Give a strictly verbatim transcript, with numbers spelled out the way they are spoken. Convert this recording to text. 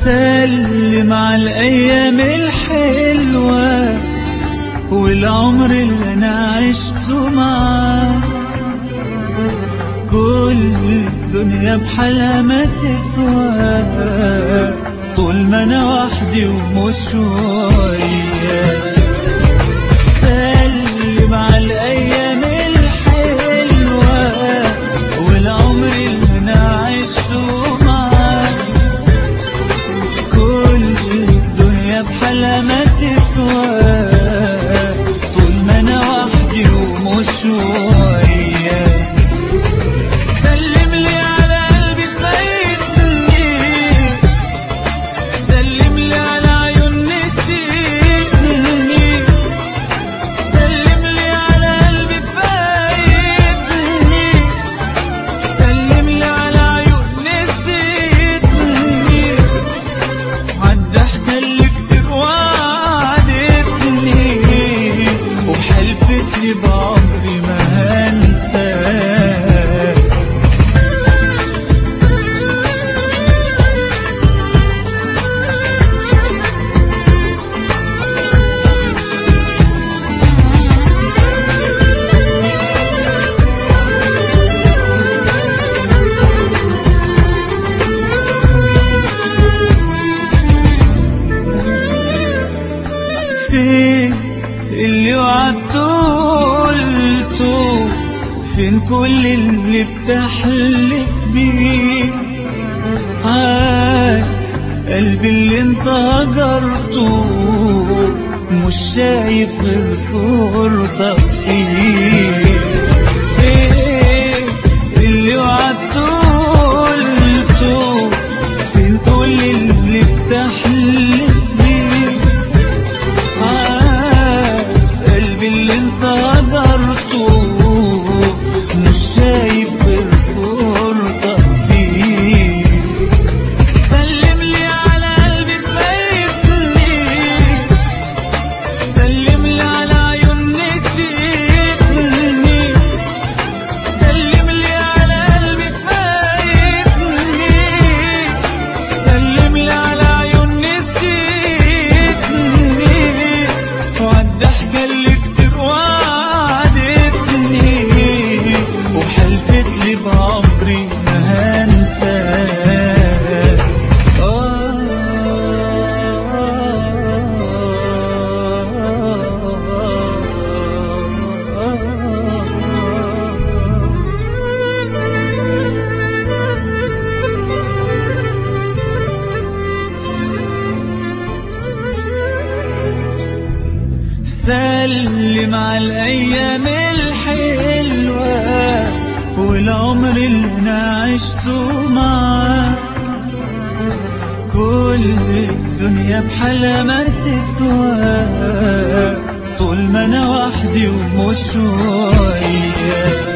سلم على الأيام الحلوة والعمر اللي أنا عشته معاك. كل الدنيا بحالها ما تسوى طول ما أنا وحدي ومش وياك. سلم على الأيام الحلوة والعمر اللي أنا عشته معاك. كل الدنيا بحالها ما تسوى طول ما أنا وحدي ومش وياك. سلم لي على قلبي فايتني، سلم لي على عيون نسيتني، سلم لي على قلبي فايتني، سلم لي على عيون نسيتني. عالضحكة اللي كتير وعدتني وحلفت لي بعمري ما هنساك. فين اللي وعدته قلته؟ فين كل اللي بتحلف بيه؟ عارف قلبي اللي انت هجرته مش شايف غير صورتك فيه. فين اللي وعدته قلته؟ فين كل اللي بتحلف بيه؟ عارف قلبي اللي انت هجرته مش شايف غير صورتك فيه. سلم لي على قلبي فايتني، سلم لي على عيون نسيتني، سلم لي على قلبي فايتني، سلم لي على عيون نسيتني. وعالضحكة اللي كتير وعدتني وحلفت لي بعمري ما هنساك. سلم على الأيام الحلوة والعمر اللي أنا عشته معاك. كل الدنيا بحالها ما تسوى طول ما أنا وحدي ومش وياك.